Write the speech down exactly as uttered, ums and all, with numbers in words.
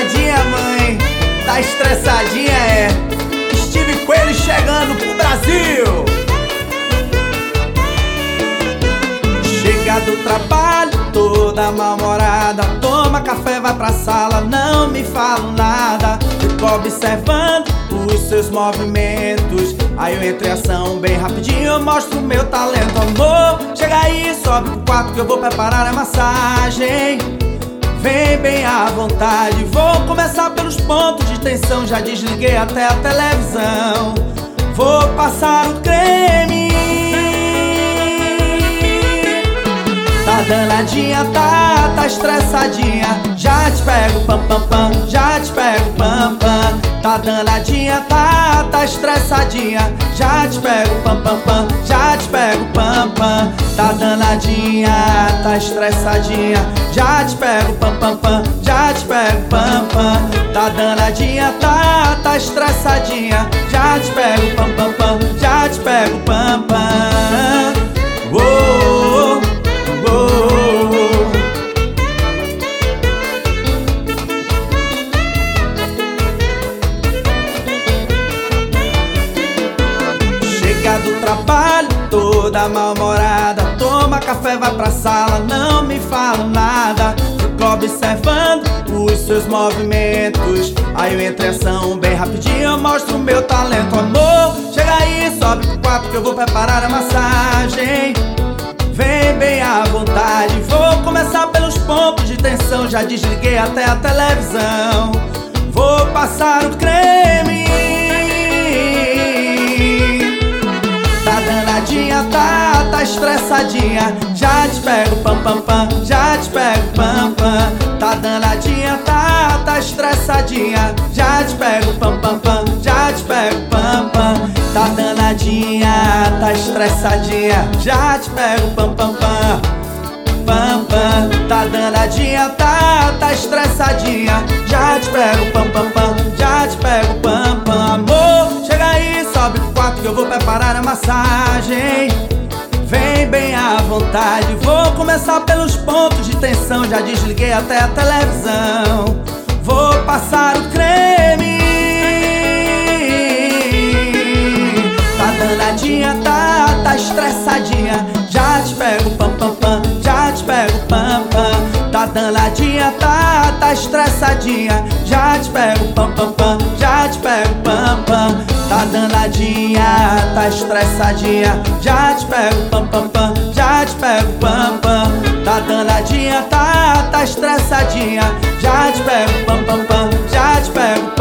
danadinha, mãe, tá estressadinha, é. Steve Coelho chegando pro Brasil. Chega do trabalho toda mal-humorada, toma café, vai pra sala, não me fala nada. Fico observando os seus movimentos, aí eu entro em ação bem rapidinho, eu mostro o meu talento. Amor, chega aí, sobe pro quarto que eu vou preparar a massagem. Vem bem à vontade, vou começar pelos pontos de tensão. Já desliguei até a televisão, vou passar o creme. Tá danadinha, tá, tá estressadinha, já te pego, pam, pam, pam, já te pego, pam, pam. Tá danadinha, tá, tá estressadinha, já te pego, pam, pam, pam, já te pego, pam, pam. Tá danadinha, tá estressadinha, já te pego, pam, pam, pam, já te pego, pam, pam. Tá danadinha, tá, tá estressadinha, já te pego, pam, pam, pam, já te pego, pam, pam. Uou, uou. Chega do trabalho toda mal-humorada, toma café, vai pra sala, não me fala nada. Fico observando os seus movimentos, aí eu entro em ação bem rapidinho, eu mostro o meu talento. Amor, chega aí, sobe pro quarto que eu vou preparar a massagem. Vem bem à vontade, vou começar pelos pontos de tensão. Já desliguei até a televisão, vou passar o creme. Tá danadinha, tá, tá estressadinha, já te pego, pam, pam, pam, já te pego, pam, pam. Tá danadinha, tá, tá estressadinha, já te pego, pam, pam, pam, já te pego, pam, pam. Tá danadinha, tá estressadinha, já te pego, pam, pam, pam, pam, pam. Tá danadinha, tá, tá estressadinha, já te pego, pam, pam, pam, já te pego, pam, pam. Amor, chega aí, sobe pro quarto que eu vou preparar a massagem. Vem bem à vontade, vou começar pelos pontos de tensão. Já desliguei até a televisão, vou passar o creme. Tá danadinha, tá, tá estressadinha, já te pego, pam, pam, pam, já te pego, pam, pam. Tá danadinha, tá, tá estressadinha, já te pego, pam, pam, pam, já te pego, pam, pam. Tá danadinha, tá estressadinha, já te pego, pam, pam, pam, já te pego, pam, pam. Tá danadinha, tá, tá estressadinha, já te pego, pam, pam, pam, já te pego,